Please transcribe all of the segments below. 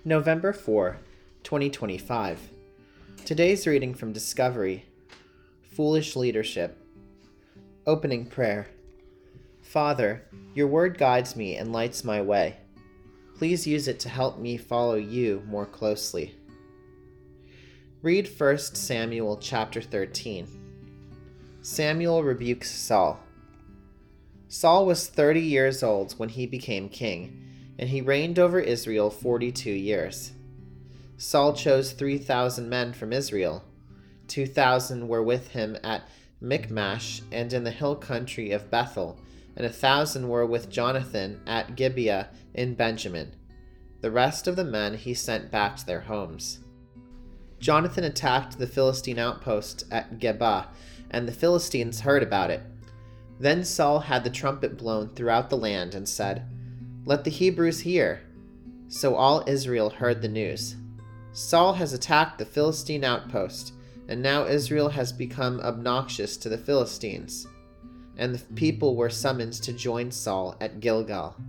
November 4, 2025. Today's reading from Discovery, Foolish Leadership. Opening prayer. Father, your word guides me and lights my way. Please use it to help me follow you more closely. Read 1 Samuel chapter 13. Samuel rebukes Saul. Saul was 30 years old when he became king, and he reigned over Israel 42 years. Saul chose 3,000 men from Israel. 2,000 were with him at Michmash and in the hill country of Bethel, and 1,000 were with Jonathan at Gibeah in Benjamin. The rest of the men he sent back to their homes. Jonathan attacked the Philistine outpost at Geba, and the Philistines heard about it. Then Saul had the trumpet blown throughout the land and said, "Let the Hebrews hear." So all Israel heard the news. Saul has attacked the Philistine outpost, and now Israel has become obnoxious to the Philistines. And the people were summoned to join Saul at Gilgal.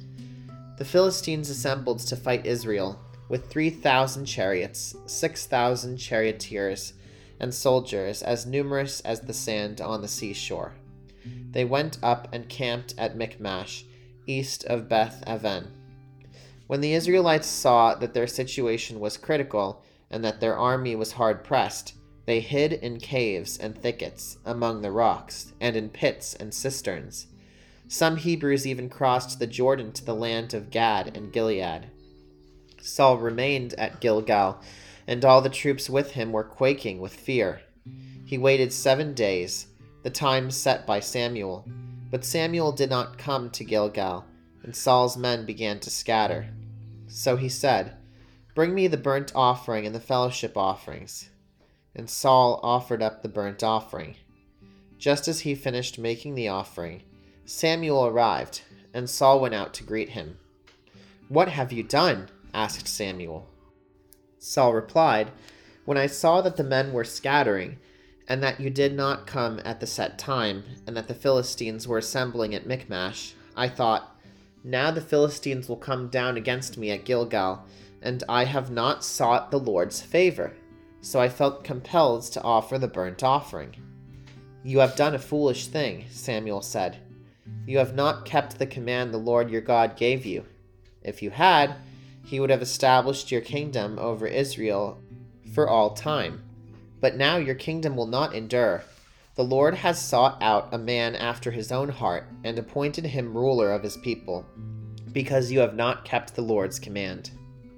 The Philistines assembled to fight Israel with 3,000 chariots, 6,000 charioteers, and soldiers as numerous as the sand on the seashore. They went up and camped at Michmash, east of Beth Aven. When the Israelites saw that their situation was critical and that their army was hard-pressed, they hid in caves and thickets, among the rocks, and in pits and cisterns. Some Hebrews even crossed the Jordan to the land of Gad and Gilead. Saul remained at Gilgal, and all the troops with him were quaking with fear. He waited 7 days, the time set by Samuel. But Samuel did not come to Gilgal, and Saul's men began to scatter. So he said, "Bring me the burnt offering and the fellowship offerings." And Saul offered up the burnt offering. Just as he finished making the offering, Samuel arrived, and Saul went out to greet him. "What have you done?" asked Samuel. Saul replied, "When I saw that the men were scattering, and that you did not come at the set time, and that the Philistines were assembling at Michmash, I thought, now the Philistines will come down against me at Gilgal, and I have not sought the Lord's favor. So I felt compelled to offer the burnt offering." "You have done a foolish thing," Samuel said. "You have not kept the command the Lord your God gave you. If you had, he would have established your kingdom over Israel for all time. But now your kingdom will not endure. The Lord has sought out a man after his own heart and appointed him ruler of his people, because you have not kept the Lord's command."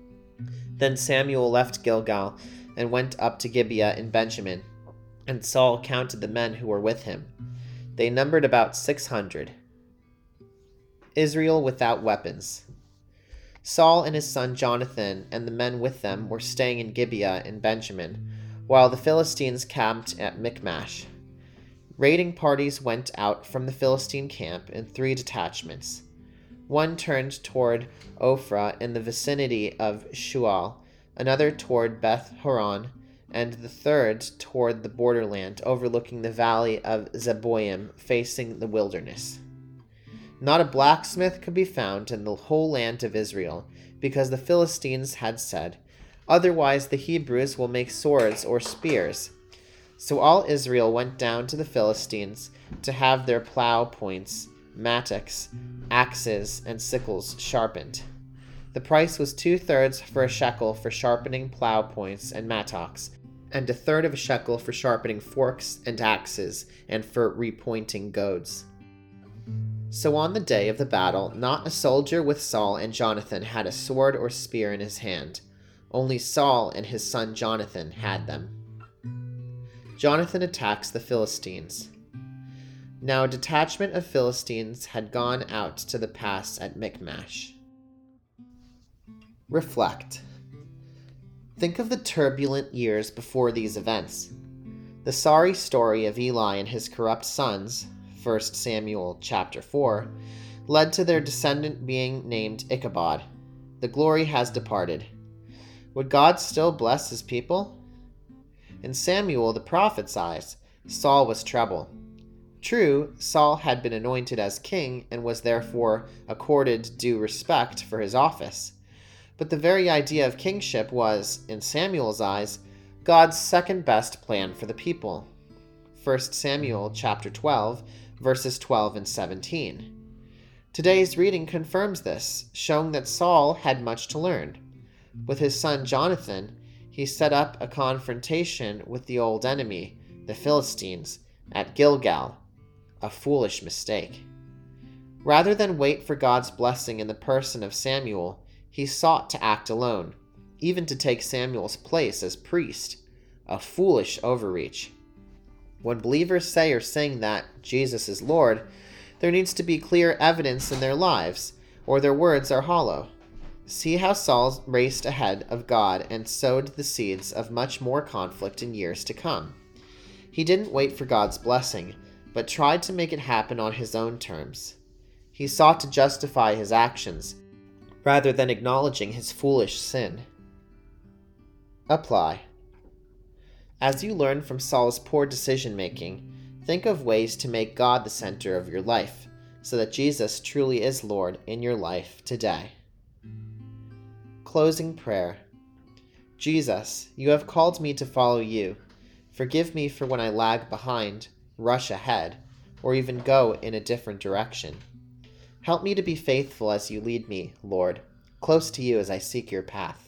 Then Samuel left Gilgal and went up to Gibeah in Benjamin, and Saul counted the men who were with him. They numbered about 600. Israel without weapons. Saul and his son Jonathan and the men with them were staying in Gibeah in Benjamin, while the Philistines camped at Michmash. Raiding parties went out from the Philistine camp in 3 detachments. One turned toward Ophrah in the vicinity of Shual, another toward Beth Horon, and the third toward the borderland overlooking the valley of Zeboim, facing the wilderness. Not a blacksmith could be found in the whole land of Israel, because the Philistines had said, "Otherwise the Hebrews will make swords or spears." So all Israel went down to the Philistines to have their plow points, mattocks, axes, and sickles sharpened. The price was 2/3 for a shekel for sharpening plow points and mattocks, and 1/3 of a shekel for sharpening forks and axes, and for repointing goads. So on the day of the battle, not a soldier with Saul and Jonathan had a sword or spear in his hand. Only Saul and his son Jonathan had them. Jonathan attacks the Philistines. Now a detachment of Philistines had gone out to the pass at Michmash. Reflect. Think of the turbulent years before these events. The sorry story of Eli and his corrupt sons, 1 Samuel chapter 4, led to their descendant being named Ichabod. The glory has departed. Would God still bless his people? In Samuel the prophet's eyes, Saul was trouble. True, Saul had been anointed as king and was therefore accorded due respect for his office. but the very idea of kingship was, in Samuel's eyes, God's second best plan for the people. 1 Samuel chapter 12, verses 12 and 17. Today's reading confirms this, showing that Saul had much to learn. With his son Jonathan, he set up a confrontation with the old enemy, the Philistines, at Gilgal, a foolish mistake. Rather than wait for God's blessing in the person of Samuel, he sought to act alone, even to take Samuel's place as priest, a foolish overreach. When believers say or sing that Jesus is Lord, there needs to be clear evidence in their lives, or their words are hollow. See how Saul raced ahead of God and sowed the seeds of much more conflict in years to come. He didn't wait for God's blessing, but tried to make it happen on his own terms. He sought to justify his actions, rather than acknowledging his foolish sin. Apply. As you learn from Saul's poor decision-making, think of ways to make God the center of your life, so that Jesus truly is Lord in your life today. Closing prayer. Jesus, you have called me to follow you. Forgive me for when I lag behind, rush ahead, or even go in a different direction. Help me to be faithful as you lead me, Lord, close to you as I seek your path.